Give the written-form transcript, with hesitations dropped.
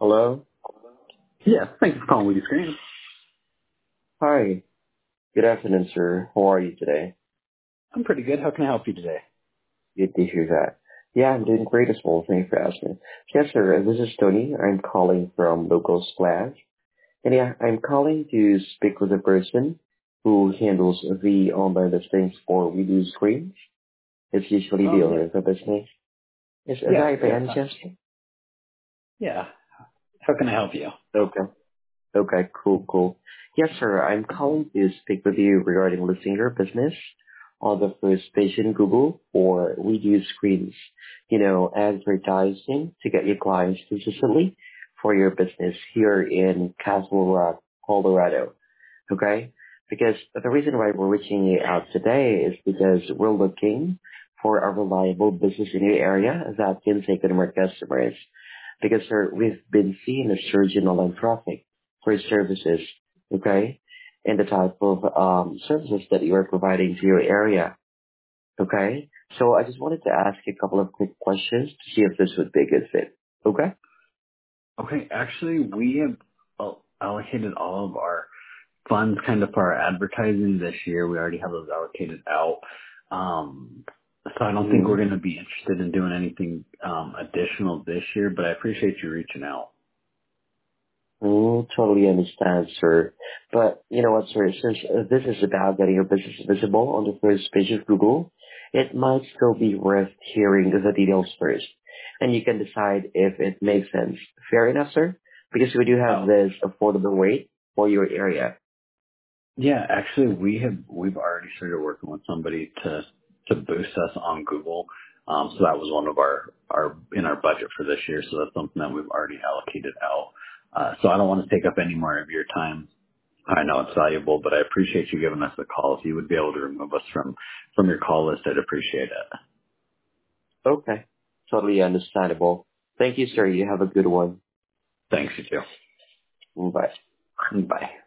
Hello. Yes, thank you for calling Weedy Screen. Hi. Good afternoon, sir. How are you today? I'm pretty good. How can I help you today? Good to hear that. Yeah, I'm doing great as well. Thank you for asking. Yes, sir. This is Tony. I'm calling from Local Splash. And yeah, I'm calling to speak with the person who handles the online listings for Video Screens. It's usually the Oh, owner yeah. of the business. Is Yes, that by yes. any chance? Yeah. How can I help you? Okay. Okay, cool. Yes, sir. I'm calling to speak with you regarding listing your business on the first page in Google for video screens, advertising to get your clients consistently for your business here in Castle Rock, Colorado. Okay? Because the reason why we're reaching you out today is because we're looking for a reliable business in your area that can take in more customers. Because, sir, we've been seeing a surge in online traffic for services, okay, and the type of services that you are providing to your area, okay? So I just wanted to ask you a couple of quick questions to see if this would be a good fit, okay? Okay, actually, we have allocated all of our funds kind of for our advertising this year. We already have those allocated out. So I don't think we're Mm-hmm. going to be interested in doing anything additional this year, but I appreciate you reaching out. Totally understand, sir. But you know what, sir? Since this is about getting your business visible on the first page of Google, it might still be worth hearing the details first, and you can decide if it makes sense. Fair enough, sir? Because we do have Oh, this affordable rate for your area. yeah, actually, we've already started working with somebody to boost us on Google. So that was one of our in our budget for this year. So that's something that we've already allocated out. So I don't want to take up any more of your time. I know it's valuable, but I appreciate you giving us a call. If you would be able to remove us from your call list, I'd appreciate it. Okay, totally understandable. Thank you, sir. You have a good one. Thanks, you too. Bye. Bye.